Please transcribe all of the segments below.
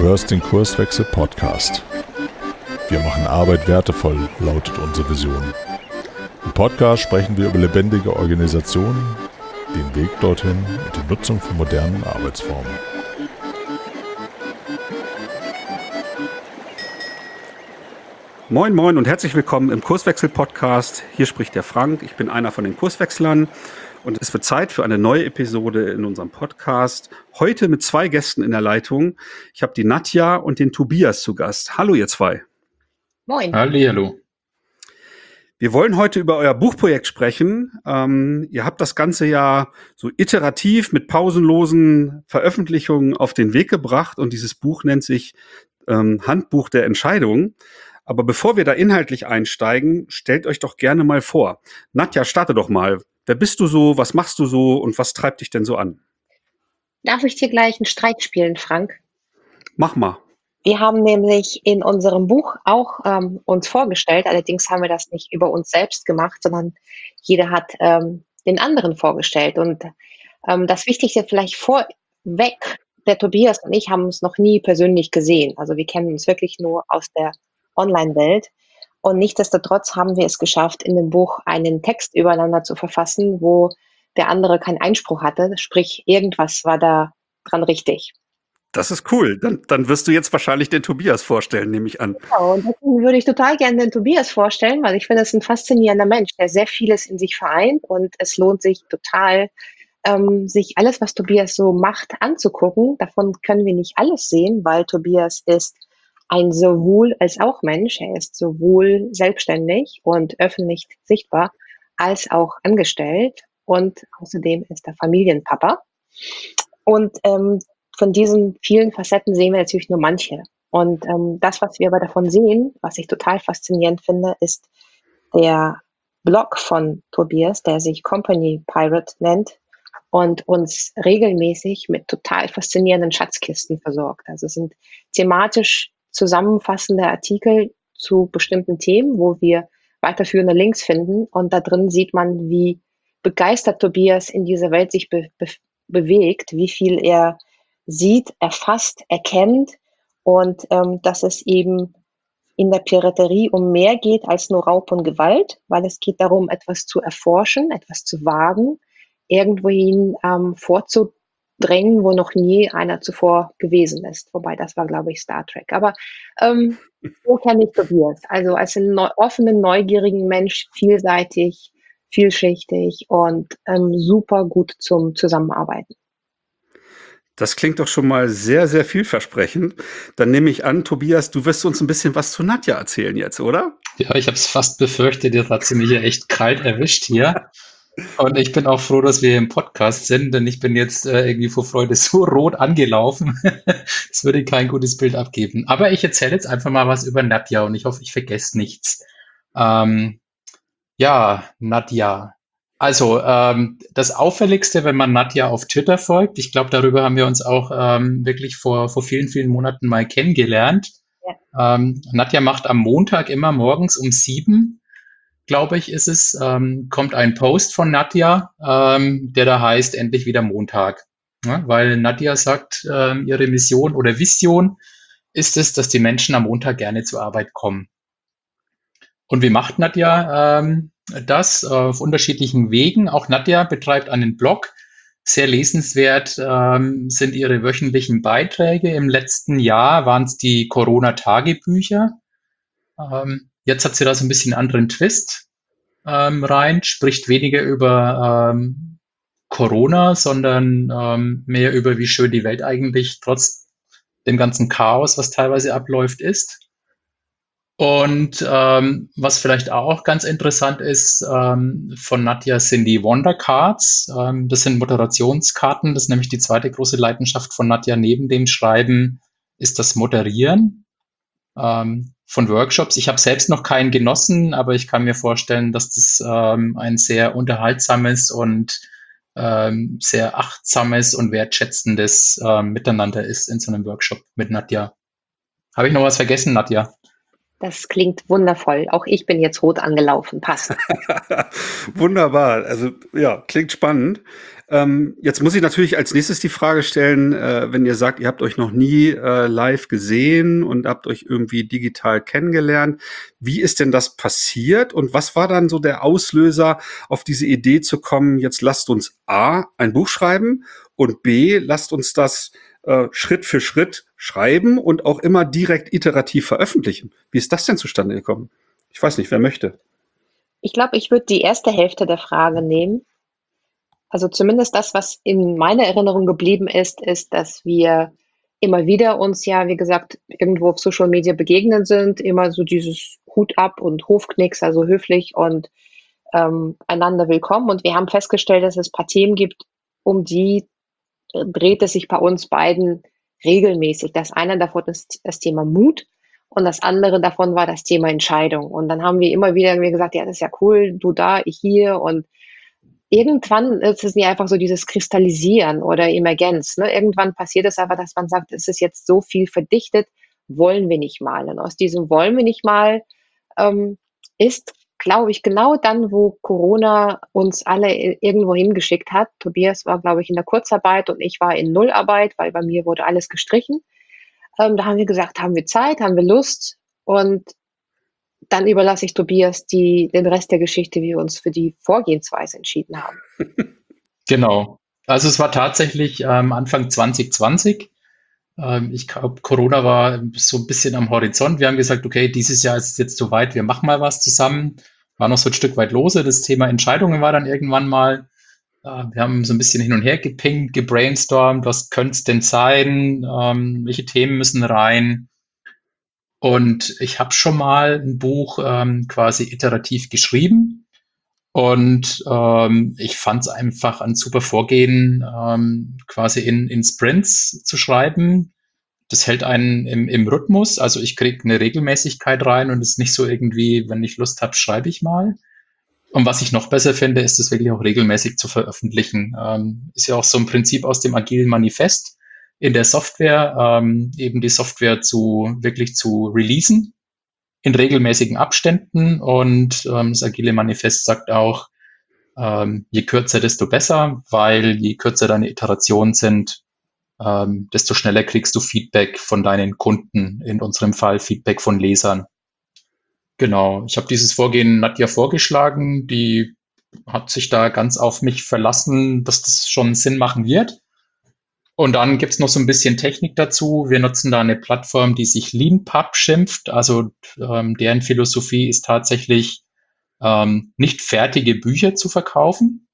hörst den Kurswechsel Podcast. Wir machen Arbeit wertevoll, lautet unsere Vision. Im Podcast sprechen wir über lebendige Organisationen, den Weg dorthin und die Nutzung von modernen Arbeitsformen. Moin Moin und herzlich willkommen im Kurswechsel-Podcast. Hier spricht der Frank, ich bin einer von den Kurswechslern und es wird Zeit für eine neue Episode in unserem Podcast. Heute mit 2 Gästen in der Leitung. Ich habe die Nadja und den Tobias zu Gast. Hallo ihr 2. Moin. Hallihallo. Wir wollen heute über euer Buchprojekt sprechen. Ihr habt das ganze Jahr so iterativ mit pausenlosen Veröffentlichungen auf den Weg gebracht und dieses Buch nennt sich Handbuch der Entscheidung. Aber bevor wir da inhaltlich einsteigen, stellt euch doch gerne mal vor. Nadja, starte doch mal. Wer bist du so, was machst du so und was treibt dich denn so an? Darf ich dir gleich einen Streich spielen, Frank? Mach mal. Wir haben nämlich in unserem Buch auch uns vorgestellt, allerdings haben wir das nicht über uns selbst gemacht, sondern jeder hat den anderen vorgestellt. Und das Wichtigste vielleicht vorweg, der Tobias und ich haben uns noch nie persönlich gesehen. Also wir kennen uns wirklich nur aus der Online-Welt. Und nichtsdestotrotz haben wir es geschafft, in dem Buch einen Text übereinander zu verfassen, wo der andere keinen Einspruch hatte. Sprich, irgendwas war da dran richtig. Das ist cool. Dann wirst du jetzt wahrscheinlich den Tobias vorstellen, nehme ich an. Genau, und deswegen würde ich total gerne den Tobias vorstellen, weil ich finde, es ist ein faszinierender Mensch, der sehr vieles in sich vereint und es lohnt sich total, sich alles, was Tobias so macht, anzugucken. Davon können wir nicht alles sehen, weil Tobias ist ein sowohl als auch Mensch. Er ist sowohl selbstständig und öffentlich sichtbar als auch angestellt und außerdem ist er Familienpapa. Und von diesen vielen Facetten sehen wir natürlich nur manche. Und das, was wir aber davon sehen, was ich total faszinierend finde, ist der Blog von Tobias, der sich Company Pirate nennt und uns regelmäßig mit total faszinierenden Schatzkisten versorgt. Also es sind thematisch zusammenfassende Artikel zu bestimmten Themen, wo wir weiterführende Links finden. Und da drin sieht man, wie begeistert Tobias in dieser Welt sich bewegt, wie viel er sieht, erfasst, erkennt und dass es eben in der Piraterie um mehr geht als nur Raub und Gewalt, weil es geht darum, etwas zu erforschen, etwas zu wagen, irgendwohin vorzudrängen, wo noch nie einer zuvor gewesen ist. Wobei, das war, glaube ich, Star Trek. Aber so kenne ich Tobias. Also als einen offenen, neugierigen Mensch, vielseitig, vielschichtig und super gut zum Zusammenarbeiten. Das klingt doch schon mal sehr, sehr vielversprechend. Dann nehme ich an, Tobias, du wirst uns ein bisschen was zu Nadja erzählen jetzt, oder? Ja, ich habe es fast befürchtet, jetzt hat sie mich ja echt kalt erwischt hier. Und ich bin auch froh, dass wir im Podcast sind, denn ich bin jetzt irgendwie vor Freude so rot angelaufen. Das würde kein gutes Bild abgeben. Aber ich erzähle jetzt einfach mal was über Nadja und ich hoffe, ich vergesse nichts. Ja, Nadja. Also, das Auffälligste, wenn man Nadja auf Twitter folgt, ich glaube, darüber haben wir uns auch wirklich vor vielen, vielen Monaten mal kennengelernt. Ja. Nadja macht am Montag immer morgens um 7, glaube ich, ist es, kommt ein Post von Nadja, der da heißt, endlich wieder Montag. Ja, weil Nadja sagt, ihre Mission oder Vision ist es, dass die Menschen am Montag gerne zur Arbeit kommen. Und wie macht Nadja das? Auf unterschiedlichen Wegen. Auch Nadja betreibt einen Blog. Sehr lesenswert sind ihre wöchentlichen Beiträge. Im letzten Jahr waren es die Corona-Tagebücher. Jetzt hat sie da so ein bisschen anderen Twist rein, spricht weniger über Corona, sondern mehr über, wie schön die Welt eigentlich trotz dem ganzen Chaos, was teilweise abläuft, ist. Und was vielleicht auch ganz interessant ist, von Nadja sind die Wonder Cards. Das sind Moderationskarten. Das ist nämlich die zweite große Leidenschaft von Nadja neben dem Schreiben, ist das Moderieren von Workshops. Ich habe selbst noch keinen genossen, aber ich kann mir vorstellen, dass das ein sehr unterhaltsames und sehr achtsames und wertschätzendes Miteinander ist in so einem Workshop mit Nadja. Habe ich noch was vergessen, Nadja? Das klingt wundervoll. Auch ich bin jetzt rot angelaufen. Passt. Wunderbar. Also ja, klingt spannend. Jetzt muss ich natürlich als nächstes die Frage stellen, wenn ihr sagt, ihr habt euch noch nie live gesehen und habt euch irgendwie digital kennengelernt. Wie ist denn das passiert und was war dann so der Auslöser, auf diese Idee zu kommen, jetzt lasst uns A, ein Buch schreiben und B, lasst uns das Schritt für Schritt schreiben und auch immer direkt iterativ veröffentlichen. Wie ist das denn zustande gekommen? Ich weiß nicht, wer möchte. Ich glaube, ich würde die erste Hälfte der Frage nehmen. Also zumindest das, was in meiner Erinnerung geblieben ist, dass wir immer wieder uns ja, wie gesagt, irgendwo auf Social Media begegnet sind, immer so dieses Hut ab und Hofknicks, also höflich und einander willkommen. Und wir haben festgestellt, dass es ein paar Themen gibt, um die dreht es sich bei uns beiden regelmäßig. Das eine davon ist das Thema Mut und das andere davon war das Thema Entscheidung. Und dann haben wir immer wieder gesagt, ja, das ist ja cool, du da, ich hier. Und irgendwann ist es ja einfach so dieses Kristallisieren oder Emergenz. Ne? Irgendwann passiert es aber, dass man sagt, es ist jetzt so viel verdichtet, wollen wir nicht mal. Und aus diesem wollen wir nicht mal ist, glaube ich, genau dann, wo Corona uns alle irgendwo hingeschickt hat. Tobias war, glaube ich, in der Kurzarbeit und ich war in Nullarbeit, weil bei mir wurde alles gestrichen. Da haben wir gesagt, haben wir Zeit, haben wir Lust und dann überlasse ich Tobias den Rest der Geschichte, wie wir uns für die Vorgehensweise entschieden haben. Genau. Also es war tatsächlich Anfang 2020. Ich glaube, Corona war so ein bisschen am Horizont. Wir haben gesagt, okay, dieses Jahr ist es jetzt soweit, wir machen mal was zusammen. War noch so ein Stück weit lose. Das Thema Entscheidungen war dann irgendwann mal. Wir haben so ein bisschen hin und her gepinkt, gebrainstormt, was könnte es denn sein, welche Themen müssen rein. Und ich habe schon mal ein Buch quasi iterativ geschrieben. Und ich fand es einfach ein super Vorgehen, quasi in Sprints zu schreiben. Das hält einen im Rhythmus. Also ich kriege eine Regelmäßigkeit rein und es ist nicht so irgendwie, wenn ich Lust habe, schreibe ich mal. Und was ich noch besser finde, ist es wirklich auch regelmäßig zu veröffentlichen. Ist ja auch so ein Prinzip aus dem agilen Manifest in der Software, eben die Software wirklich zu releasen in regelmäßigen Abständen. Und das agile Manifest sagt auch, je kürzer, desto besser, weil je kürzer deine Iterationen sind, desto schneller kriegst du Feedback von deinen Kunden, in unserem Fall Feedback von Lesern. Genau, ich habe dieses Vorgehen Nadja vorgeschlagen, die hat sich da ganz auf mich verlassen, dass das schon Sinn machen wird. Und dann gibt's noch so ein bisschen Technik dazu. Wir nutzen da eine Plattform, die sich LeanPub schimpft. Also deren Philosophie ist tatsächlich, nicht fertige Bücher zu verkaufen.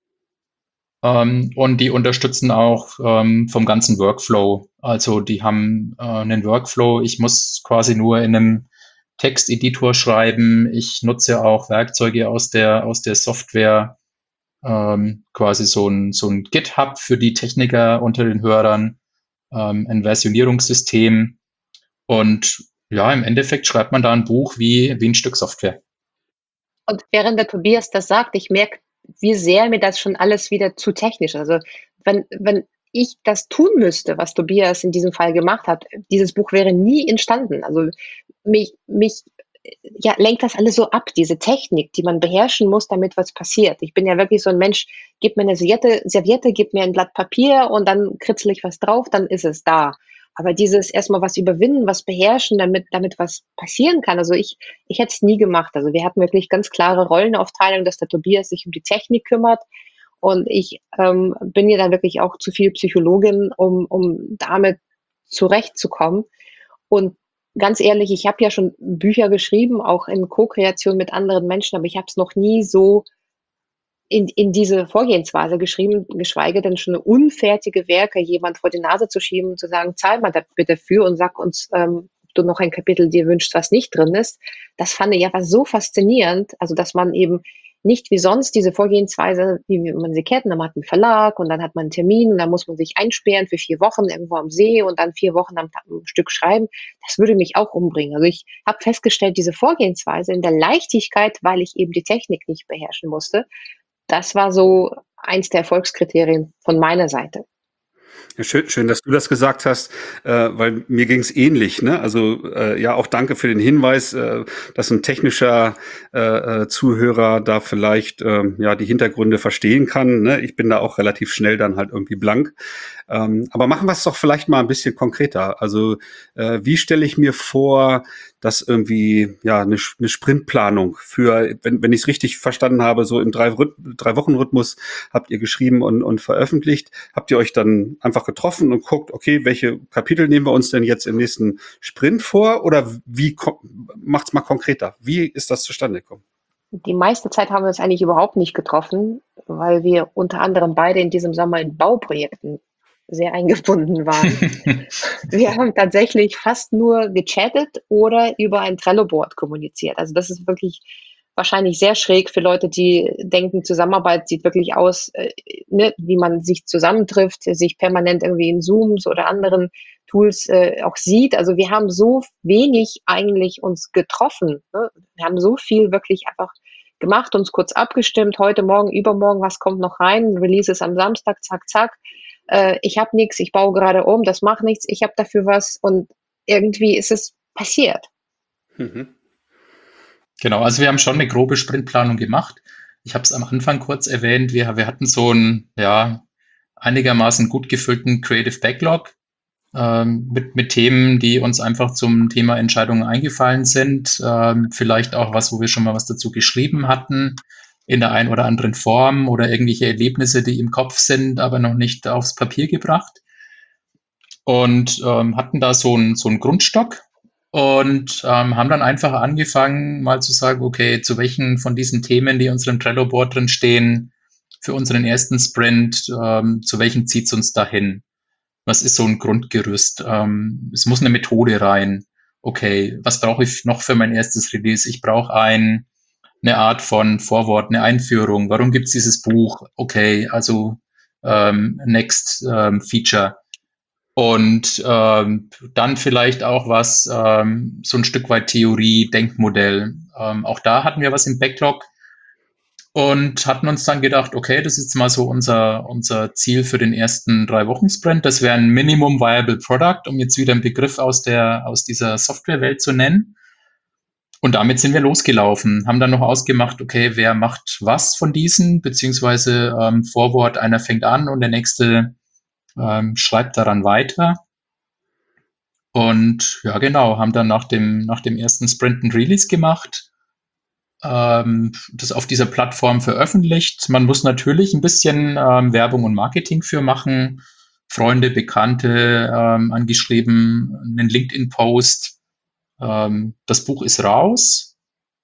Und die unterstützen auch vom ganzen Workflow. Also die haben einen Workflow. Ich muss quasi nur in einem Texteditor schreiben. Ich nutze auch Werkzeuge aus der Software, quasi so ein GitHub für die Techniker unter den Hörern, ein Versionierungssystem. Und ja, im Endeffekt schreibt man da ein Buch wie ein Stück Software. Und während der Tobias das sagt, ich merke, wie sehr mir das schon alles wieder zu technisch ist. Also wenn ich das tun müsste, was Tobias in diesem Fall gemacht hat, dieses Buch wäre nie entstanden. Also mich ja, lenkt das alles so ab, diese Technik, die man beherrschen muss, damit was passiert. Ich bin ja wirklich so ein Mensch, gib mir eine Serviette, gib mir ein Blatt Papier und dann kritzel ich was drauf, dann ist es da. Aber dieses erstmal was überwinden, was beherrschen, damit was passieren kann. Also ich hätte es nie gemacht. Also wir hatten wirklich ganz klare Rollenaufteilung, dass der Tobias sich um die Technik kümmert. Und ich bin ja dann wirklich auch zu viel Psychologin, um damit zurechtzukommen. Und ganz ehrlich, ich habe ja schon Bücher geschrieben, auch in Co-Kreation mit anderen Menschen, aber ich habe es noch nie so in diese Vorgehensweise geschrieben, geschweige denn schon unfertige Werke jemand vor die Nase zu schieben und zu sagen, zahl mal da bitte für und sag uns, ob du noch ein Kapitel dir wünschst, was nicht drin ist. Das fand ich einfach so faszinierend, also dass man eben nicht wie sonst diese Vorgehensweise, wie man sie kennt, man hat einen Verlag und dann hat man einen Termin und dann muss man sich einsperren für 4 Wochen irgendwo am See und dann 4 Wochen am Stück schreiben. Das würde mich auch umbringen. Also ich habe festgestellt, diese Vorgehensweise in der Leichtigkeit, weil ich eben die Technik nicht beherrschen musste, das war so eins der Erfolgskriterien von meiner Seite. Ja, schön, dass du das gesagt hast, weil mir ging es ähnlich. Ne? Also ja, auch danke für den Hinweis, dass ein technischer Zuhörer da vielleicht ja die Hintergründe verstehen kann. Ne? Ich bin da auch relativ schnell dann halt irgendwie blank. Aber machen wir es doch vielleicht mal ein bisschen konkreter. Also wie stelle ich mir vor, dass irgendwie ja eine Sprintplanung für, wenn ich es richtig verstanden habe, so im 3 Wochen-Rhythmus habt ihr geschrieben und veröffentlicht. Habt ihr euch dann einfach getroffen und guckt, okay, welche Kapitel nehmen wir uns denn jetzt im nächsten Sprint vor? Oder wie macht's mal konkreter? Wie ist das zustande gekommen? Die meiste Zeit haben wir uns eigentlich überhaupt nicht getroffen, weil wir unter anderem beide in diesem Sommer in Bauprojekten sehr eingebunden waren. Wir haben tatsächlich fast nur gechattet oder über ein Trello-Board kommuniziert. Also das ist wirklich wahrscheinlich sehr schräg für Leute, die denken, Zusammenarbeit sieht wirklich aus, ne, wie man sich zusammentrifft, sich permanent irgendwie in Zooms oder anderen Tools auch sieht. Also wir haben so wenig eigentlich uns getroffen. Ne? Wir haben so viel wirklich einfach gemacht, uns kurz abgestimmt, heute, morgen, übermorgen, was kommt noch rein, Release ist am Samstag, zack, zack. Ich habe nichts, ich baue gerade um, das macht nichts, ich habe dafür was und irgendwie ist es passiert. Mhm. Genau, also wir haben schon eine grobe Sprintplanung gemacht. Ich habe es am Anfang kurz erwähnt, wir hatten so einen ja, einigermaßen gut gefüllten Creative Backlog mit Themen, die uns einfach zum Thema Entscheidungen eingefallen sind. Vielleicht auch was, wo wir schon mal was dazu geschrieben hatten, in der einen oder anderen Form oder irgendwelche Erlebnisse, die im Kopf sind, aber noch nicht aufs Papier gebracht. Und hatten da so einen Grundstock und haben dann einfach angefangen, mal zu sagen, okay, zu welchen von diesen Themen, die in unserem Trello-Board drin stehen, für unseren ersten Sprint, zu welchen zieht es uns dahin? Was ist so ein Grundgerüst? Es muss eine Methode rein. Okay, was brauche ich noch für mein erstes Release? Ich brauche eine Art von Vorwort, eine Einführung. Warum gibt es dieses Buch? Okay, also Next Feature. Und dann vielleicht auch was, so ein Stück weit Theorie, Denkmodell. Auch da hatten wir was im Backlog und hatten uns dann gedacht, okay, das ist jetzt mal so unser Ziel für den ersten 3-Wochen-Sprint. Das wäre ein Minimum Viable Product, um jetzt wieder einen Begriff aus dieser Softwarewelt zu nennen. Und damit sind wir losgelaufen, haben dann noch ausgemacht, okay, wer macht was von diesen, beziehungsweise Vorwort, einer fängt an und der nächste schreibt daran weiter. Und ja, genau, haben dann nach dem ersten Sprint ein Release gemacht, das auf dieser Plattform veröffentlicht. Man muss natürlich ein bisschen Werbung und Marketing für machen, Freunde, Bekannte angeschrieben, einen LinkedIn-Post. Das Buch ist raus.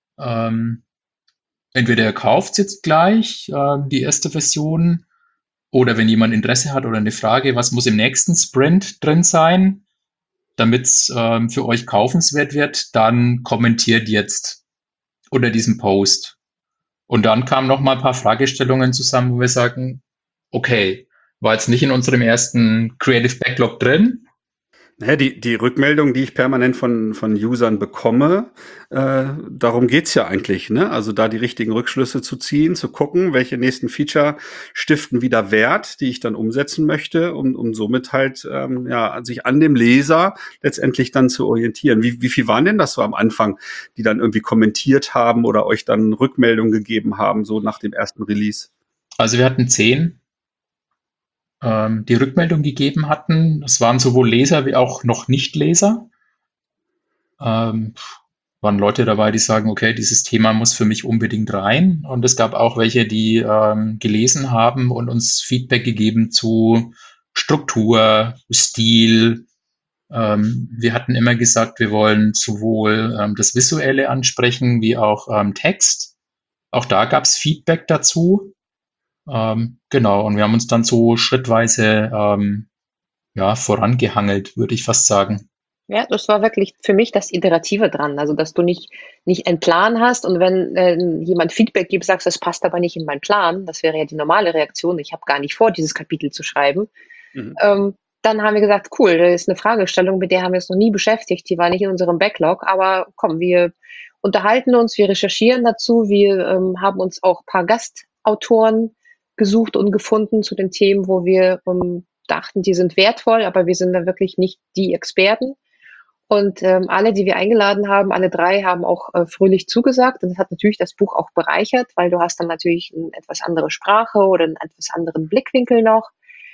Entweder ihr kauft es jetzt gleich, die erste Version, oder wenn jemand Interesse hat oder eine Frage, was muss im nächsten Sprint drin sein, damit es für euch kaufenswert wird, dann kommentiert jetzt unter diesem Post. Und dann kamen noch mal ein paar Fragestellungen zusammen, wo wir sagen, okay, war jetzt nicht in unserem ersten Creative Backlog drin. Naja, die Rückmeldung, die ich permanent von Usern bekomme, darum geht's ja eigentlich, ne? Also da die richtigen Rückschlüsse zu ziehen, zu gucken, welche nächsten Feature stiften wieder Wert, die ich dann umsetzen möchte, um somit halt ja sich an dem Leser letztendlich dann zu orientieren. Wie viel waren denn das so am Anfang, die dann irgendwie kommentiert haben oder euch dann Rückmeldung gegeben haben, so nach dem ersten Release? Also wir hatten 10, die Rückmeldung gegeben hatten. Das waren sowohl Leser wie auch noch Nicht-Leser. Waren Leute dabei, die sagen, okay, dieses Thema muss für mich unbedingt rein. Und es gab auch welche, die gelesen haben und uns Feedback gegeben zu Struktur, Stil. Wir hatten immer gesagt, wir wollen sowohl das Visuelle ansprechen wie auch Text. Auch da gab es Feedback dazu. Genau, und wir haben uns dann so schrittweise ja, vorangehangelt, würde ich fast sagen. Ja, das war wirklich für mich das Iterative dran. Also, dass du nicht einen Plan hast und wenn jemand Feedback gibt, sagst, das passt aber nicht in meinen Plan. Das wäre ja die normale Reaktion. Ich habe gar nicht vor, dieses Kapitel zu schreiben. Mhm. Dann haben wir gesagt, cool, das ist eine Fragestellung, mit der haben wir uns noch nie beschäftigt. Die war nicht in unserem Backlog, aber komm, wir unterhalten uns, wir recherchieren dazu, wir haben uns auch ein paar Gastautoren gesucht und gefunden zu den Themen, wo wir dachten, die sind wertvoll, aber wir sind da wirklich nicht die Experten. Und alle, die wir eingeladen haben, alle drei haben auch fröhlich zugesagt. Und das hat natürlich das Buch auch bereichert, weil du hast dann natürlich eine etwas andere Sprache oder einen etwas anderen Blickwinkel noch.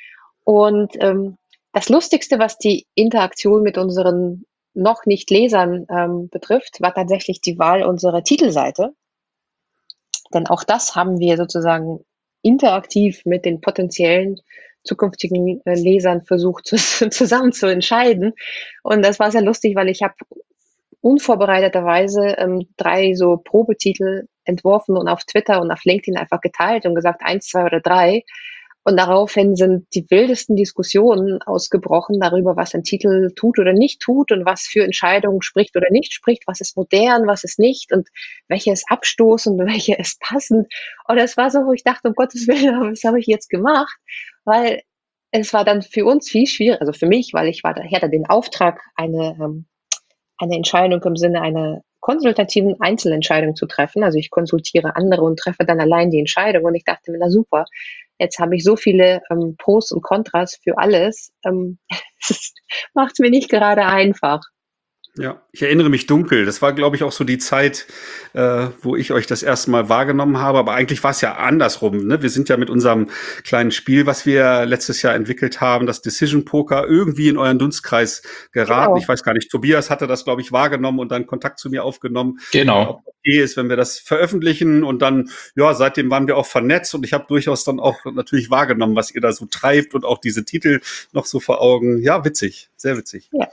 Und das Lustigste, was die Interaktion mit unseren noch nicht Lesern betrifft, war tatsächlich die Wahl unserer Titelseite. Denn auch das haben wir sozusagen interaktiv mit den potenziellen zukünftigen Lesern versucht zusammen zu entscheiden. Und das war sehr lustig, weil ich habe unvorbereiteterweise 3 so Probetitel entworfen und auf Twitter und auf LinkedIn einfach geteilt und gesagt 1, 2 oder 3. Und daraufhin sind die wildesten Diskussionen ausgebrochen darüber, was ein Titel tut oder nicht tut und was für Entscheidungen spricht oder nicht spricht, was ist modern, was ist nicht und welche ist abstoßend und welche ist passend. Und es war so, wo ich dachte, um Gottes Willen, was habe ich jetzt gemacht? Weil es war dann für uns viel schwieriger, also für mich, weil ich hatte den Auftrag, eine Entscheidung im Sinne einer konsultativen Einzelentscheidung zu treffen. Also ich konsultiere andere und treffe dann allein die Entscheidung. Und ich dachte mir, na super, jetzt habe ich so viele Pros und Kontras für alles. Das macht es mir nicht gerade einfach. Ja, ich erinnere mich dunkel. Das war, glaube ich, auch so die Zeit, wo ich euch das erste Mal wahrgenommen habe. Aber eigentlich war es ja andersrum. Ne? Wir sind ja mit unserem kleinen Spiel, was wir letztes Jahr entwickelt haben, das Decision Poker, irgendwie in euren Dunstkreis geraten. Genau. Ich weiß gar nicht, Tobias hatte das, glaube ich, wahrgenommen und dann Kontakt zu mir aufgenommen. Genau. Ob okay ist, wenn wir das veröffentlichen. Und dann, ja, seitdem waren wir auch vernetzt. Und ich habe durchaus dann auch natürlich wahrgenommen, was ihr da so treibt und auch diese Titel noch so vor Augen. Ja, witzig, sehr witzig. Ja.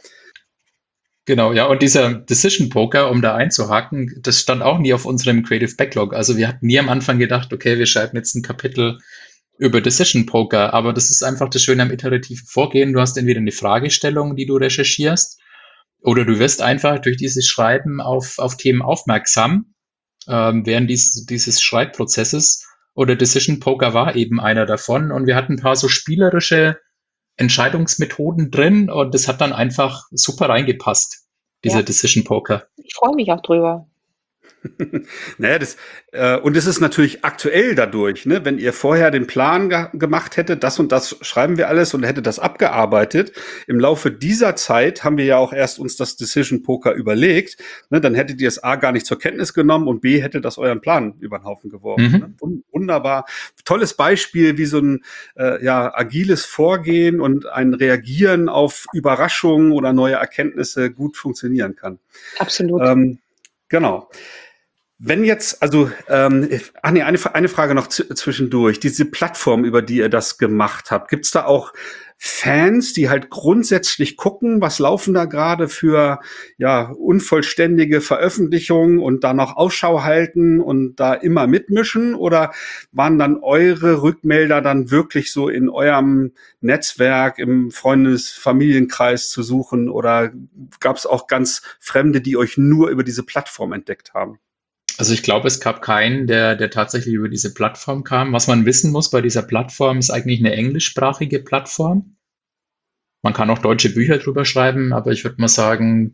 Genau, ja, und dieser Decision Poker, um da einzuhaken, das stand auch nie auf unserem Creative Backlog. Also wir hatten nie am Anfang gedacht, okay, wir schreiben jetzt ein Kapitel über Decision Poker, aber das ist einfach das Schöne am iterativen Vorgehen. Du hast entweder eine Fragestellung, die du recherchierst, oder du wirst einfach durch dieses Schreiben auf Themen aufmerksam während dieses Schreibprozesses. Oder Decision Poker war eben einer davon. Und wir hatten ein paar so spielerische Entscheidungsmethoden drin und das hat dann einfach super reingepasst, dieser Ja. Decision Poker. Ich freue mich auch drüber. Naja, und es ist natürlich aktuell dadurch, ne? Wenn ihr vorher den Plan gemacht hättet, das und das schreiben wir alles und hättet das abgearbeitet. Im Laufe dieser Zeit haben wir ja auch erst uns das Decision Poker überlegt. Ne? Dann hättet ihr es A gar nicht zur Kenntnis genommen und B hätte das euren Plan über den Haufen geworfen. Ne? Wunderbar. Tolles Beispiel, wie so ein agiles Vorgehen und ein Reagieren auf Überraschungen oder neue Erkenntnisse gut funktionieren kann. Absolut. Genau. Wenn jetzt, also, eine Frage noch zwischendurch. Diese Plattform, über die ihr das gemacht habt, gibt's da auch Fans, die halt grundsätzlich gucken, was laufen da gerade für unvollständige Veröffentlichungen und da noch Ausschau halten und da immer mitmischen? Oder waren dann eure Rückmelder dann wirklich so in eurem Netzwerk, im Familienkreis zu suchen? Oder gab's auch ganz Fremde, die euch nur über diese Plattform entdeckt haben? Also ich glaube, es gab keinen, der tatsächlich über diese Plattform kam. Was man wissen muss bei dieser Plattform, ist eigentlich eine englischsprachige Plattform. Man kann auch deutsche Bücher drüber schreiben, aber ich würde mal sagen,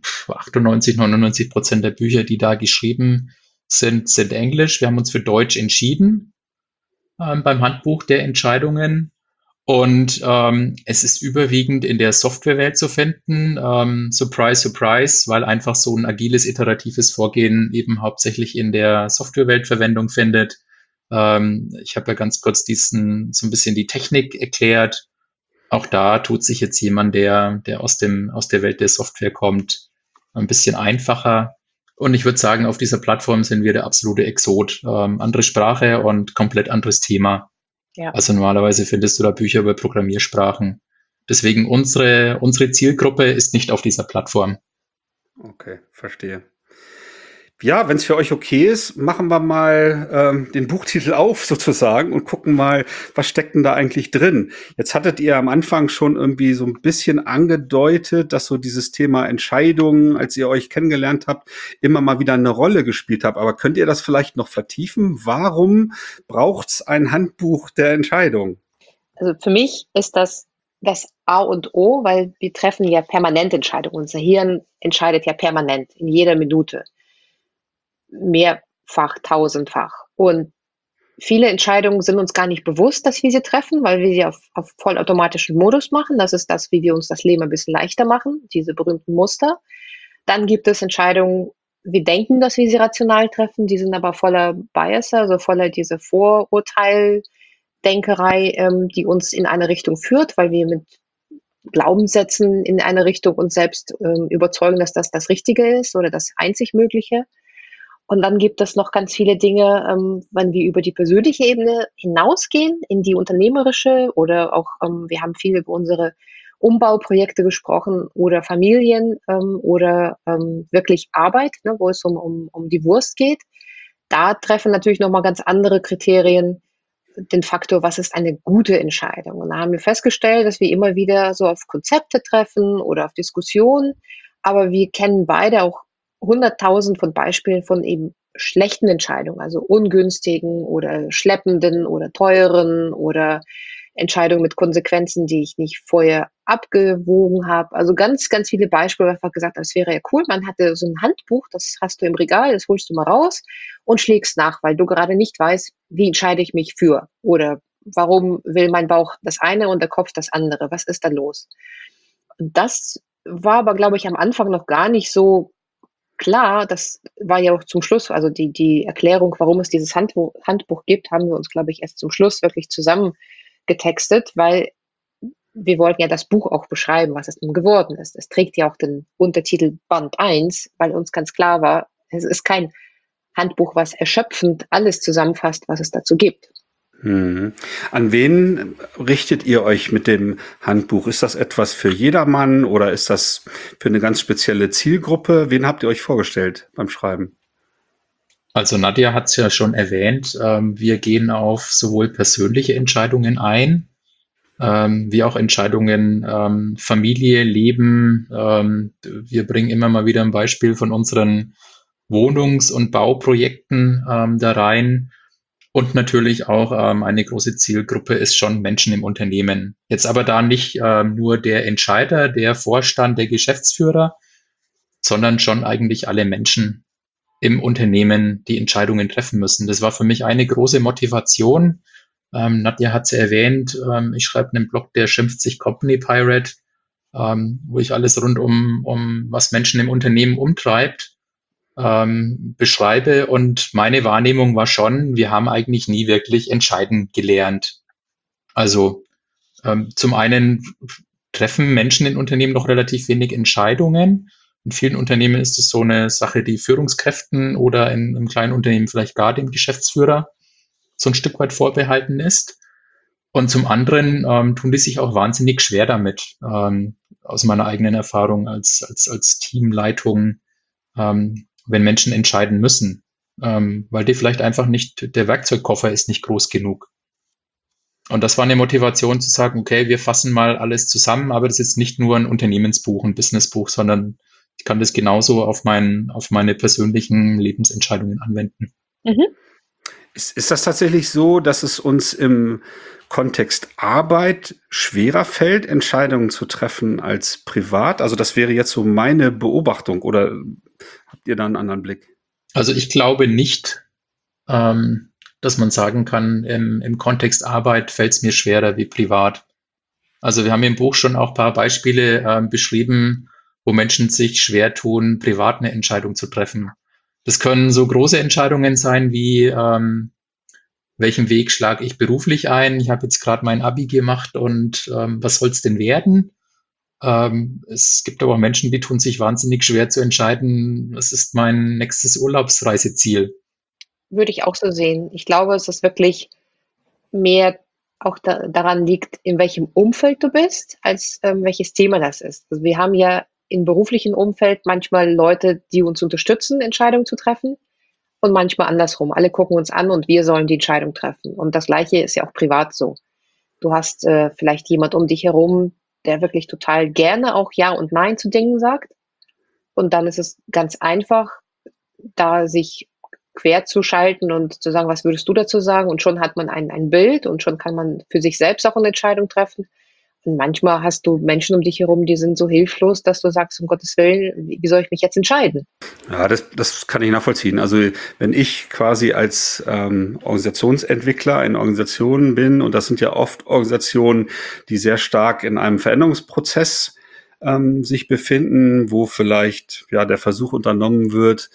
98-99% der Bücher, die da geschrieben sind Englisch. Wir haben uns für Deutsch entschieden beim Handbuch der Entscheidungen. Und es ist überwiegend in der Softwarewelt zu finden. Surprise, surprise, weil einfach so ein agiles, iteratives Vorgehen eben hauptsächlich in der Softwarewelt Verwendung findet. Ich habe ja ganz kurz so ein bisschen die Technik erklärt. Auch da tut sich jetzt jemand, der aus der Welt der Software kommt, ein bisschen einfacher. Und ich würde sagen, auf dieser Plattform sind wir der absolute Exot. Andere Sprache und komplett anderes Thema. Ja. Also normalerweise findest du da Bücher über Programmiersprachen. Deswegen unsere Zielgruppe ist nicht auf dieser Plattform. Okay, verstehe. Ja, wenn es für euch okay ist, machen wir mal den Buchtitel auf sozusagen und gucken mal, was steckt denn da eigentlich drin. Jetzt hattet ihr am Anfang schon irgendwie so ein bisschen angedeutet, dass so dieses Thema Entscheidungen, als ihr euch kennengelernt habt, immer mal wieder eine Rolle gespielt habt. Aber könnt ihr das vielleicht noch vertiefen? Warum braucht's ein Handbuch der Entscheidung? Also für mich ist das A und O, weil wir treffen ja permanent Entscheidungen. Unser Hirn entscheidet ja permanent, in jeder Minute. Mehrfach, tausendfach. Und viele Entscheidungen sind uns gar nicht bewusst, dass wir sie treffen, weil wir sie auf vollautomatischen Modus machen. Das ist das, wie wir uns das Leben ein bisschen leichter machen, diese berühmten Muster. Dann gibt es Entscheidungen, wir denken, dass wir sie rational treffen, die sind aber voller Bias, also voller diese Vorurteildenkerei, die uns in eine Richtung führt, weil wir mit Glaubenssätzen in eine Richtung uns selbst überzeugen, dass das das Richtige ist oder das einzig Mögliche. Und dann gibt es noch ganz viele Dinge, wenn wir über die persönliche Ebene hinausgehen, in die unternehmerische oder auch, wir haben viel über unsere Umbauprojekte gesprochen oder Familien oder wirklich Arbeit, ne, wo es um die Wurst geht. Da treffen natürlich nochmal ganz andere Kriterien den Faktor, was ist eine gute Entscheidung. Und da haben wir festgestellt, dass wir immer wieder so auf Konzepte treffen oder auf Diskussionen, aber wir kennen beide auch 100.000 von Beispielen von eben schlechten Entscheidungen, also ungünstigen oder schleppenden oder teuren oder Entscheidungen mit Konsequenzen, die ich nicht vorher abgewogen habe. Also ganz, ganz viele Beispiele, wo ich einfach gesagt habe, es wäre ja cool, man hatte so ein Handbuch, das hast du im Regal, das holst du mal raus und schlägst nach, weil du gerade nicht weißt, wie entscheide ich mich für oder warum will mein Bauch das eine und der Kopf das andere, was ist da los? Und das war aber, glaube ich, am Anfang noch gar nicht so klar. Das war ja auch zum Schluss, also die Erklärung, warum es dieses Handbuch gibt, haben wir uns, glaube ich, erst zum Schluss wirklich zusammen getextet, weil wir wollten ja das Buch auch beschreiben, was es nun geworden ist. Es trägt ja auch den Untertitel Band 1, weil uns ganz klar war, es ist kein Handbuch, was erschöpfend alles zusammenfasst, was es dazu gibt. An wen richtet ihr euch mit dem Handbuch? Ist das etwas für jedermann oder ist das für eine ganz spezielle Zielgruppe? Wen habt ihr euch vorgestellt beim Schreiben? Also Nadja hat es ja schon erwähnt, wir gehen auf sowohl persönliche Entscheidungen ein, wie auch Entscheidungen Familie, Leben. Wir bringen immer mal wieder ein Beispiel von unseren Wohnungs- und Bauprojekten da rein. Und natürlich auch eine große Zielgruppe ist schon Menschen im Unternehmen. Jetzt aber da nicht nur der Entscheider, der Vorstand, der Geschäftsführer, sondern schon eigentlich alle Menschen im Unternehmen, die Entscheidungen treffen müssen. Das war für mich eine große Motivation. Nadja hat es erwähnt, ich schreibe einen Blog, der schimpft sich Company Pirate, wo ich alles rund um was Menschen im Unternehmen umtreibt, beschreibe. Und meine Wahrnehmung war schon, wir haben eigentlich nie wirklich entscheiden gelernt. Also zum einen treffen Menschen in Unternehmen noch relativ wenig Entscheidungen. In vielen Unternehmen ist es so eine Sache, die Führungskräften oder im kleinen Unternehmen vielleicht gar dem Geschäftsführer so ein Stück weit vorbehalten ist. Und zum anderen tun die sich auch wahnsinnig schwer damit, aus meiner eigenen Erfahrung als Teamleitung, wenn Menschen entscheiden müssen, weil die vielleicht einfach nicht, der Werkzeugkoffer ist nicht groß genug. Und das war eine Motivation zu sagen, okay, wir fassen mal alles zusammen, aber das ist jetzt nicht nur ein Unternehmensbuch, ein Businessbuch, sondern ich kann das genauso auf meine persönlichen Lebensentscheidungen anwenden. Mhm. Ist das tatsächlich so, dass es uns im Kontext Arbeit schwerer fällt, Entscheidungen zu treffen als privat? Also das wäre jetzt so meine Beobachtung, oder habt ihr da einen anderen Blick? Also ich glaube nicht, dass man sagen kann, im Kontext Arbeit fällt es mir schwerer wie privat. Also wir haben im Buch schon auch ein paar Beispiele beschrieben, wo Menschen sich schwer tun, privat eine Entscheidung zu treffen. Das können so große Entscheidungen sein wie, welchen Weg schlage ich beruflich ein? Ich habe jetzt gerade mein Abi gemacht und was soll es denn werden? Es gibt aber auch Menschen, die tun sich wahnsinnig schwer zu entscheiden, was ist mein nächstes Urlaubsreiseziel? Würde ich auch so sehen. Ich glaube, es ist wirklich mehr auch daran liegt, in welchem Umfeld du bist, als welches Thema das ist. Also wir haben ja im beruflichen Umfeld manchmal Leute, die uns unterstützen, Entscheidungen zu treffen und manchmal andersrum. Alle gucken uns an und wir sollen die Entscheidung treffen. Und das Gleiche ist ja auch privat so. Du hast vielleicht jemand um dich herum, der wirklich total gerne auch Ja und Nein zu Dingen sagt. Und dann ist es ganz einfach, da sich quer zu schalten und zu sagen, was würdest du dazu sagen? Und schon hat man ein Bild und schon kann man für sich selbst auch eine Entscheidung treffen. Und manchmal hast du Menschen um dich herum, die sind so hilflos, dass du sagst, um Gottes Willen, wie soll ich mich jetzt entscheiden? Ja, das kann ich nachvollziehen. Also wenn ich quasi als Organisationsentwickler in Organisationen bin, und das sind ja oft Organisationen, die sehr stark in einem Veränderungsprozess sich befinden, wo vielleicht ja der Versuch unternommen wird,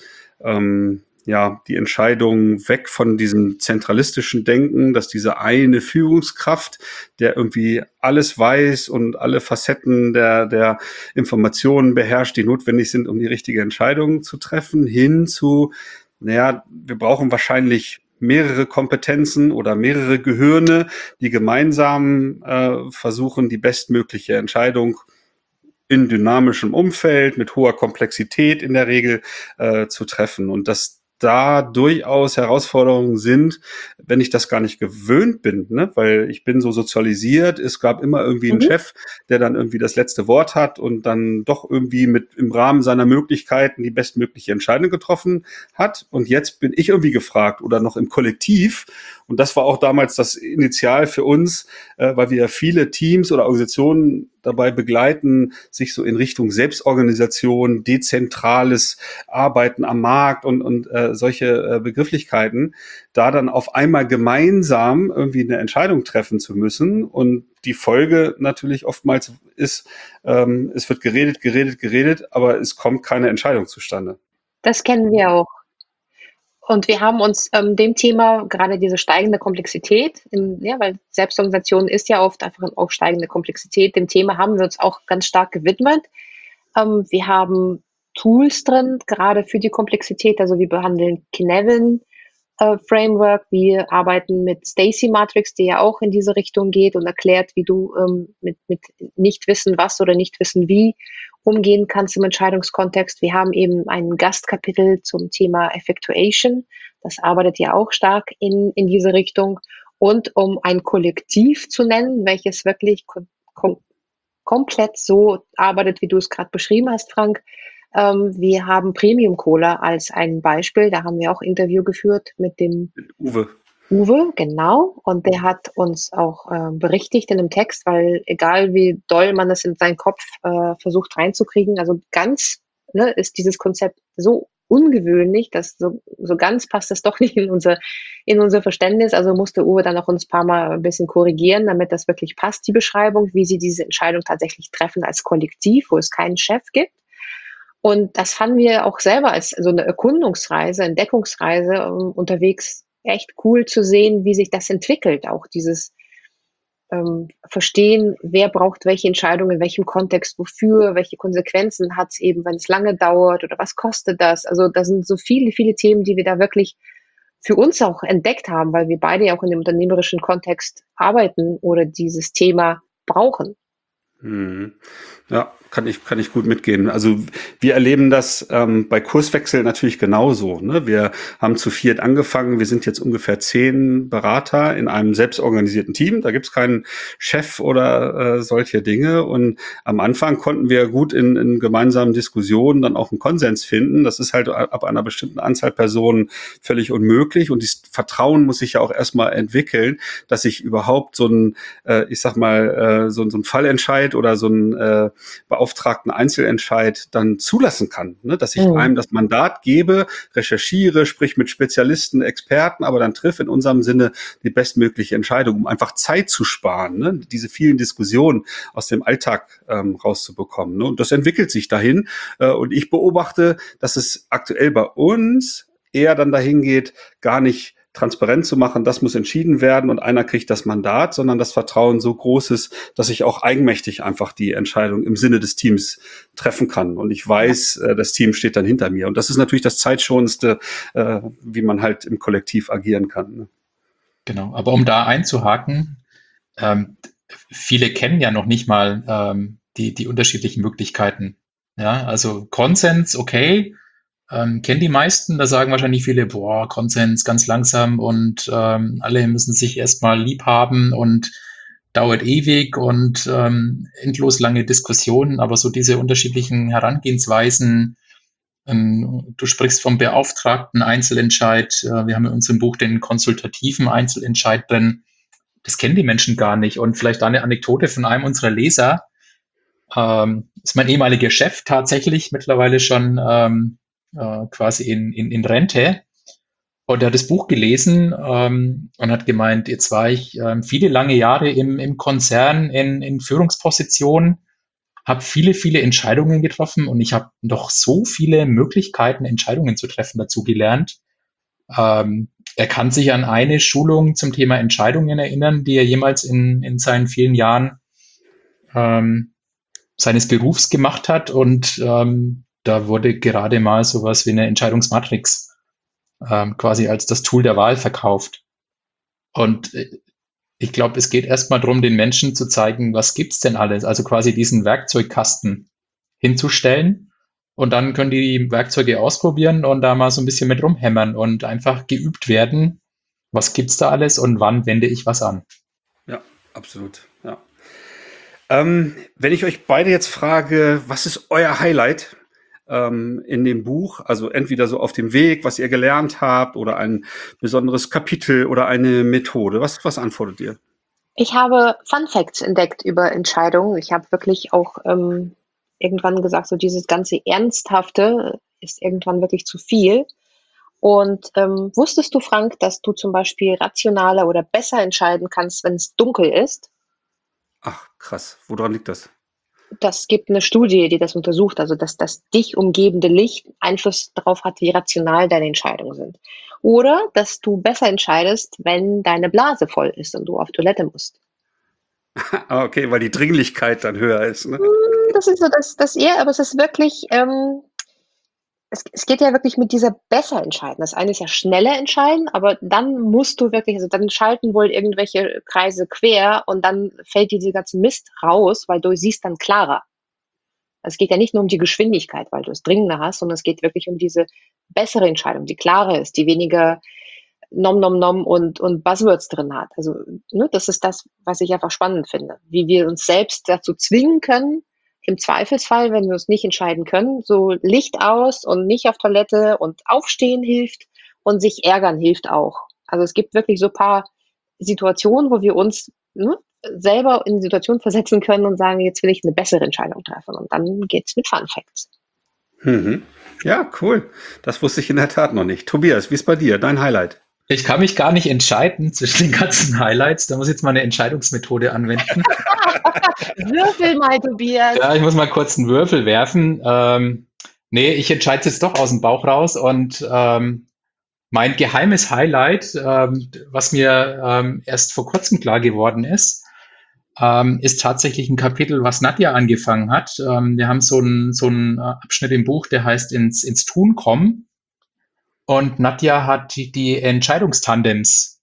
die Entscheidung weg von diesem zentralistischen Denken, dass diese eine Führungskraft, der irgendwie alles weiß und alle Facetten der Informationen beherrscht, die notwendig sind, um die richtige Entscheidung zu treffen, hin zu, wir brauchen wahrscheinlich mehrere Kompetenzen oder mehrere Gehirne, die gemeinsam versuchen, die bestmögliche Entscheidung in dynamischem Umfeld, mit hoher Komplexität in der Regel zu treffen. Und dass da durchaus Herausforderungen sind, wenn ich das gar nicht gewöhnt bin, ne? Weil ich bin so sozialisiert, es gab immer irgendwie einen Chef, der dann irgendwie das letzte Wort hat und dann doch irgendwie im Rahmen seiner Möglichkeiten die bestmögliche Entscheidung getroffen hat. Und jetzt bin ich irgendwie gefragt oder noch im Kollektiv. Und das war auch damals das Initial für uns, weil wir viele Teams oder Organisationen dabei begleiten, sich so in Richtung Selbstorganisation, dezentrales Arbeiten am Markt und solche Begrifflichkeiten, da dann auf einmal gemeinsam irgendwie eine Entscheidung treffen zu müssen. Und die Folge natürlich oftmals ist, es wird geredet, aber es kommt keine Entscheidung zustande. Das kennen wir auch. Und wir haben uns dem Thema, gerade diese steigende Komplexität, weil Selbstorganisation ist ja oft einfach auch steigende Komplexität, dem Thema haben wir uns auch ganz stark gewidmet. Wir haben Tools drin, gerade für die Komplexität, also wir behandeln Kinevin Framework, wir arbeiten mit Stacy Matrix, die ja auch in diese Richtung geht und erklärt, wie du mit nicht wissen was oder nicht wissen wie umgehen kannst im Entscheidungskontext. Wir haben eben ein Gastkapitel zum Thema Effectuation. Das arbeitet ja auch stark in diese Richtung. Und um ein Kollektiv zu nennen, welches wirklich komplett so arbeitet, wie du es gerade beschrieben hast, Frank. Wir haben Premium Cola als ein Beispiel. Da haben wir auch Interview geführt mit dem Uwe, genau. Und der hat uns auch berichtigt in dem Text, weil egal wie doll man es in seinen Kopf versucht reinzukriegen, also ganz ist dieses Konzept so ungewöhnlich, dass so ganz passt das doch nicht in unser Verständnis. Also musste Uwe dann auch uns ein paar Mal ein bisschen korrigieren, damit das wirklich passt, die Beschreibung, wie sie diese Entscheidung tatsächlich treffen als Kollektiv, wo es keinen Chef gibt. Und das fanden wir auch selber als so eine Erkundungsreise, Entdeckungsreise unterwegs echt cool zu sehen, wie sich das entwickelt. Auch dieses Verstehen, wer braucht welche Entscheidung, in welchem Kontext, wofür, welche Konsequenzen hat es eben, wenn es lange dauert oder was kostet das. Also da sind so viele, viele Themen, die wir da wirklich für uns auch entdeckt haben, weil wir beide ja auch in dem unternehmerischen Kontext arbeiten oder dieses Thema brauchen. Ja, kann ich gut mitgehen. Also wir erleben das bei Kurswechsel natürlich genauso. Ne? Wir haben zu viert angefangen. Wir sind jetzt ungefähr 10 Berater in einem selbstorganisierten Team. Da gibt's keinen Chef oder solche Dinge. Und am Anfang konnten wir gut in gemeinsamen Diskussionen dann auch einen Konsens finden. Das ist halt ab einer bestimmten Anzahl Personen völlig unmöglich. Und das Vertrauen muss sich ja auch erstmal entwickeln, dass ich überhaupt so ein, so ein Fallentscheid oder so ein beauftragten Einzelentscheid dann zulassen kann, ne? Dass ich einem das Mandat gebe, recherchiere, sprich mit Spezialisten, Experten, aber dann triff in unserem Sinne die bestmögliche Entscheidung, um einfach Zeit zu sparen, ne? Diese vielen Diskussionen aus dem Alltag rauszubekommen. Ne? Und das entwickelt sich dahin. Und ich beobachte, dass es aktuell bei uns eher dann dahin geht, gar nicht transparent zu machen, das muss entschieden werden und einer kriegt das Mandat, sondern das Vertrauen so groß ist, dass ich auch eigenmächtig einfach die Entscheidung im Sinne des Teams treffen kann. Und ich weiß, das Team steht dann hinter mir. Und das ist natürlich das Zeitschonendste, wie man halt im Kollektiv agieren kann. Ne? Genau, aber um da einzuhaken, viele kennen ja noch nicht mal die unterschiedlichen Möglichkeiten. Ja, also Konsens, okay, kennen die meisten, da sagen wahrscheinlich viele, Konsens ganz langsam und alle müssen sich erstmal lieb haben und dauert ewig und endlos lange Diskussionen, aber so diese unterschiedlichen Herangehensweisen, du sprichst vom beauftragten Einzelentscheid, wir haben in unserem Buch den konsultativen Einzelentscheid drin, das kennen die Menschen gar nicht. Und vielleicht da eine Anekdote von einem unserer Leser, ist mein ehemaliger Chef tatsächlich mittlerweile schon quasi in Rente. Und er hat das Buch gelesen und hat gemeint, jetzt war ich viele lange Jahre im Konzern in Führungspositionen, habe viele Entscheidungen getroffen und ich habe noch so viele Möglichkeiten, Entscheidungen zu treffen, dazu gelernt. Er kann sich an eine Schulung zum Thema Entscheidungen erinnern, die er jemals in seinen vielen Jahren seines Berufs gemacht hat, und da wurde gerade mal sowas wie eine Entscheidungsmatrix quasi als das Tool der Wahl verkauft. Und ich glaube, es geht erstmal darum, den Menschen zu zeigen, was gibt's denn alles? Also quasi diesen Werkzeugkasten hinzustellen, und dann können die Werkzeuge ausprobieren und da mal so ein bisschen mit rumhämmern und einfach geübt werden, was gibt's da alles und wann wende ich was an. Ja, absolut. Ja. Wenn ich euch beide jetzt frage, was ist euer Highlight in dem Buch? Also entweder so auf dem Weg, was ihr gelernt habt, oder ein besonderes Kapitel oder eine Methode. Was antwortet ihr? Ich habe Fun Facts entdeckt über Entscheidungen. Ich habe wirklich auch irgendwann gesagt, so dieses ganze Ernsthafte ist irgendwann wirklich zu viel. Und wusstest du, Frank, dass du zum Beispiel rationaler oder besser entscheiden kannst, wenn es dunkel ist? Ach, krass. Woran liegt das? Das gibt eine Studie, die das untersucht, also dass das dich umgebende Licht Einfluss darauf hat, wie rational deine Entscheidungen sind. Oder dass du besser entscheidest, wenn deine Blase voll ist und du auf Toilette musst. Okay, weil die Dringlichkeit dann höher ist, ne? Das ist so das eher, aber es ist wirklich, es geht ja wirklich mit dieser besser entscheiden. Das eine ist ja schneller entscheiden, aber dann musst du wirklich, also dann schalten wohl irgendwelche Kreise quer und dann fällt diese ganze Mist raus, weil du siehst dann klarer. Es geht ja nicht nur um die Geschwindigkeit, weil du es dringender hast, sondern es geht wirklich um diese bessere Entscheidung, die klarer ist, die weniger Nom und Buzzwords drin hat. Also ne, das ist das, was ich einfach spannend finde, wie wir uns selbst dazu zwingen können, im Zweifelsfall, wenn wir uns nicht entscheiden können, so Licht aus und nicht auf Toilette und aufstehen hilft und sich ärgern hilft auch. Also es gibt wirklich so ein paar Situationen, wo wir uns selber in Situationen versetzen können und sagen, jetzt will ich eine bessere Entscheidung treffen. Und dann geht's mit Fun Facts. Mhm. Ja, cool. Das wusste ich in der Tat noch nicht. Tobias, wie ist bei dir? Dein Highlight? Ich kann mich gar nicht entscheiden zwischen den ganzen Highlights. Da muss ich jetzt mal eine Entscheidungsmethode anwenden. Würfel mal, Tobias. Ja, ich muss mal kurz einen Würfel werfen. Nee, ich entscheide jetzt doch aus dem Bauch raus, und mein geheimes Highlight, was mir erst vor kurzem klar geworden ist tatsächlich ein Kapitel, was Nadja angefangen hat. Wir haben so einen Abschnitt im Buch, der heißt ins Tun kommen. Und Nadja hat die Entscheidungstandems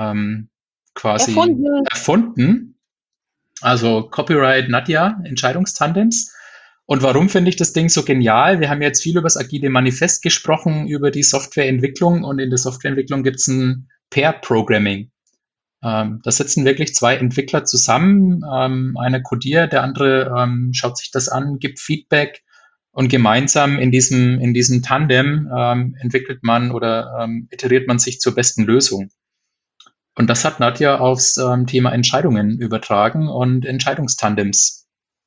quasi erfunden. Also Copyright Nadja, Entscheidungstandems. Und warum finde ich das Ding so genial? Wir haben jetzt viel über das agile Manifest gesprochen, über die Softwareentwicklung, und in der Softwareentwicklung gibt es ein Pair-Programming. Da sitzen wirklich zwei Entwickler zusammen, einer codiert, der andere schaut sich das an, gibt Feedback, und gemeinsam in diesem Tandem entwickelt man oder iteriert man sich zur besten Lösung. Und das hat Nadja aufs Thema Entscheidungen übertragen und Entscheidungstandems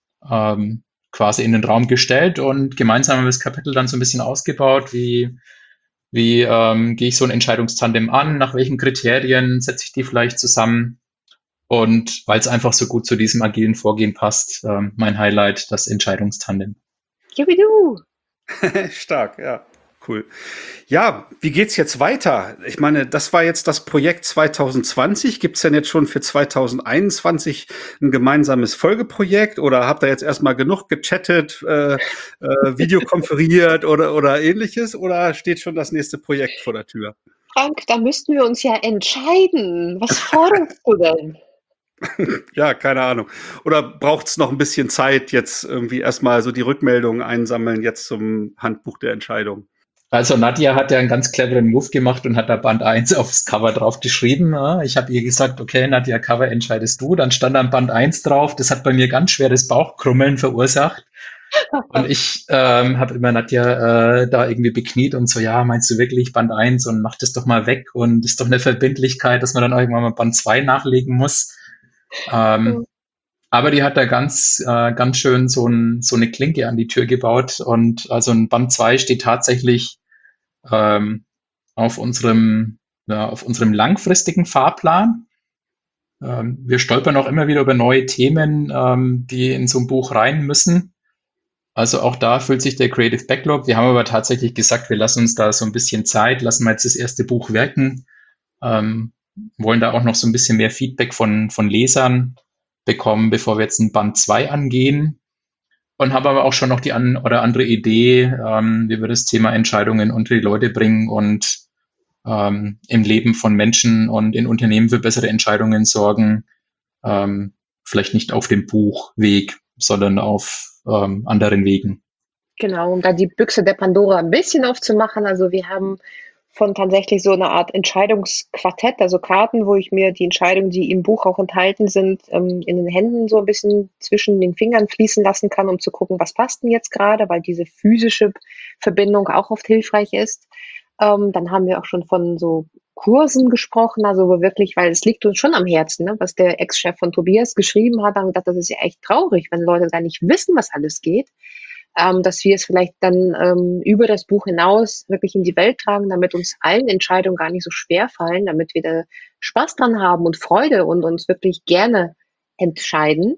quasi in den Raum gestellt, und gemeinsam haben wir das Kapitel dann so ein bisschen ausgebaut, wie gehe ich so ein Entscheidungstandem an, nach welchen Kriterien setze ich die vielleicht zusammen, und weil es einfach so gut zu diesem agilen Vorgehen passt, mein Highlight, das Entscheidungstandem. Jubidu. Stark, ja. Cool. Ja, wie geht's jetzt weiter? Ich meine, das war jetzt das Projekt 2020. Gibt's denn jetzt schon für 2021 ein gemeinsames Folgeprojekt, oder habt ihr jetzt erstmal genug gechattet, videokonferiert oder ähnliches, oder steht schon das nächste Projekt vor der Tür? Frank, da müssten wir uns ja entscheiden. Was forderst du denn? Ja, keine Ahnung. Oder braucht's noch ein bisschen Zeit, jetzt irgendwie erstmal so die Rückmeldungen einsammeln, jetzt zum Handbuch der Entscheidung? Also Nadja hat ja einen ganz cleveren Move gemacht und hat da Band 1 aufs Cover drauf geschrieben. Ich habe ihr gesagt, okay, Nadja, Cover entscheidest du. Dann stand da Band 1 drauf. Das hat bei mir ganz schweres Bauchkrummeln verursacht. Und ich habe immer Nadja da irgendwie bekniet und so, ja, meinst du wirklich Band 1 und mach das doch mal weg und ist doch eine Verbindlichkeit, dass man dann irgendwann mal Band 2 nachlegen muss. Aber die hat da ganz schön so eine Klinke an die Tür gebaut und also ein Band 2 steht tatsächlich auf unserem langfristigen Fahrplan. Wir stolpern auch immer wieder über neue Themen, die in so ein Buch rein müssen. Also auch da füllt sich der Creative Backlog. Wir haben aber tatsächlich gesagt, wir lassen uns da so ein bisschen Zeit, lassen wir jetzt das erste Buch wirken, wollen da auch noch so ein bisschen mehr Feedback von Lesern bekommen, bevor wir jetzt ein Band 2 angehen. Und haben aber auch schon noch die andere Idee, wie wir das Thema Entscheidungen unter die Leute bringen und im Leben von Menschen und in Unternehmen für bessere Entscheidungen sorgen. Vielleicht nicht auf dem Buchweg, sondern auf anderen Wegen. Genau, um da die Büchse der Pandora ein bisschen aufzumachen. Also wir haben von tatsächlich so einer Art Entscheidungsquartett, also Karten, wo ich mir die Entscheidungen, die im Buch auch enthalten sind, in den Händen so ein bisschen zwischen den Fingern fließen lassen kann, um zu gucken, was passt denn jetzt gerade, weil diese physische Verbindung auch oft hilfreich ist. Dann haben wir auch schon von so Kursen gesprochen, also wo wirklich, weil es liegt uns schon am Herzen, ne, was der Ex-Chef von Tobias geschrieben hat, und gedacht, das ist ja echt traurig, wenn Leute gar nicht wissen, was alles geht, dass wir es vielleicht dann über das Buch hinaus wirklich in die Welt tragen, damit uns allen Entscheidungen gar nicht so schwer fallen, damit wir da Spaß dran haben und Freude und uns wirklich gerne entscheiden.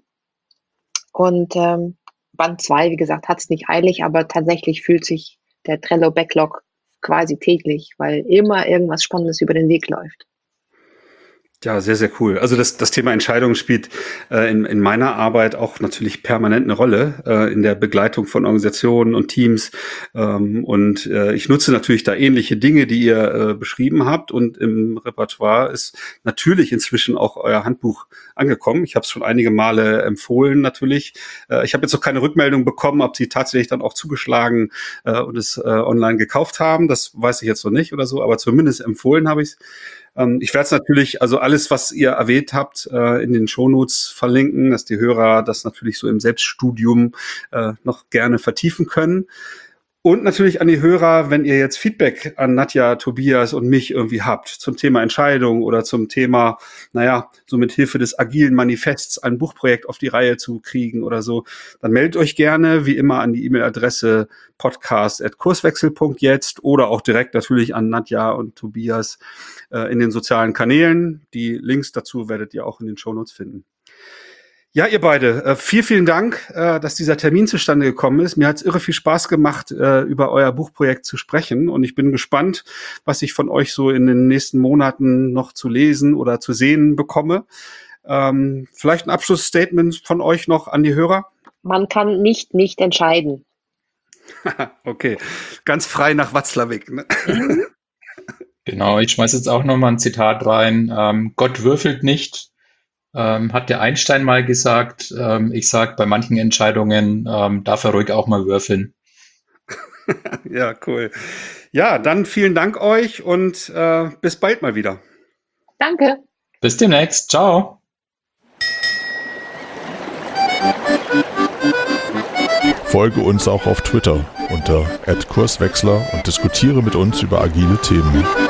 Und Band 2, wie gesagt, hat es nicht eilig, aber tatsächlich fühlt sich der Trello-Backlog quasi täglich, weil immer irgendwas Spannendes über den Weg läuft. Ja, sehr, sehr cool. Also das Thema Entscheidungen spielt in meiner Arbeit auch natürlich permanent eine Rolle in der Begleitung von Organisationen und Teams. Und ich nutze natürlich da ähnliche Dinge, die ihr beschrieben habt. Und im Repertoire ist natürlich inzwischen auch euer Handbuch angekommen. Ich habe es schon einige Male empfohlen natürlich. Ich habe jetzt noch keine Rückmeldung bekommen, ob sie tatsächlich dann auch zugeschlagen und es online gekauft haben. Das weiß ich jetzt noch nicht oder so, aber zumindest empfohlen habe ich es. Ich werde es natürlich, also alles, was ihr erwähnt habt, in den Shownotes verlinken, dass die Hörer das natürlich so im Selbststudium noch gerne vertiefen können. Und natürlich an die Hörer, wenn ihr jetzt Feedback an Nadja, Tobias und mich irgendwie habt zum Thema Entscheidung oder zum Thema, so mit Hilfe des agilen Manifests ein Buchprojekt auf die Reihe zu kriegen oder so, dann meldet euch gerne wie immer an die E-Mail-Adresse podcast@kurswechsel.jetzt oder auch direkt natürlich an Nadja und Tobias in den sozialen Kanälen. Die Links dazu werdet ihr auch in den Shownotes finden. Ja, ihr beide, vielen Dank, dass dieser Termin zustande gekommen ist. Mir hat es irre viel Spaß gemacht, über euer Buchprojekt zu sprechen. Und ich bin gespannt, was ich von euch so in den nächsten Monaten noch zu lesen oder zu sehen bekomme. Vielleicht ein Abschlussstatement von euch noch an die Hörer? Man kann nicht entscheiden. Okay, ganz frei nach Watzlawick. Ne? Genau, ich schmeiße jetzt auch nochmal ein Zitat rein. Gott würfelt nicht. Hat der Einstein mal gesagt, ich sag bei manchen Entscheidungen darf er ruhig auch mal würfeln. Ja, cool. Ja, dann vielen Dank euch und bis bald mal wieder. Danke. Bis demnächst. Ciao. Folge uns auch auf Twitter unter @Kurswechsler und diskutiere mit uns über agile Themen.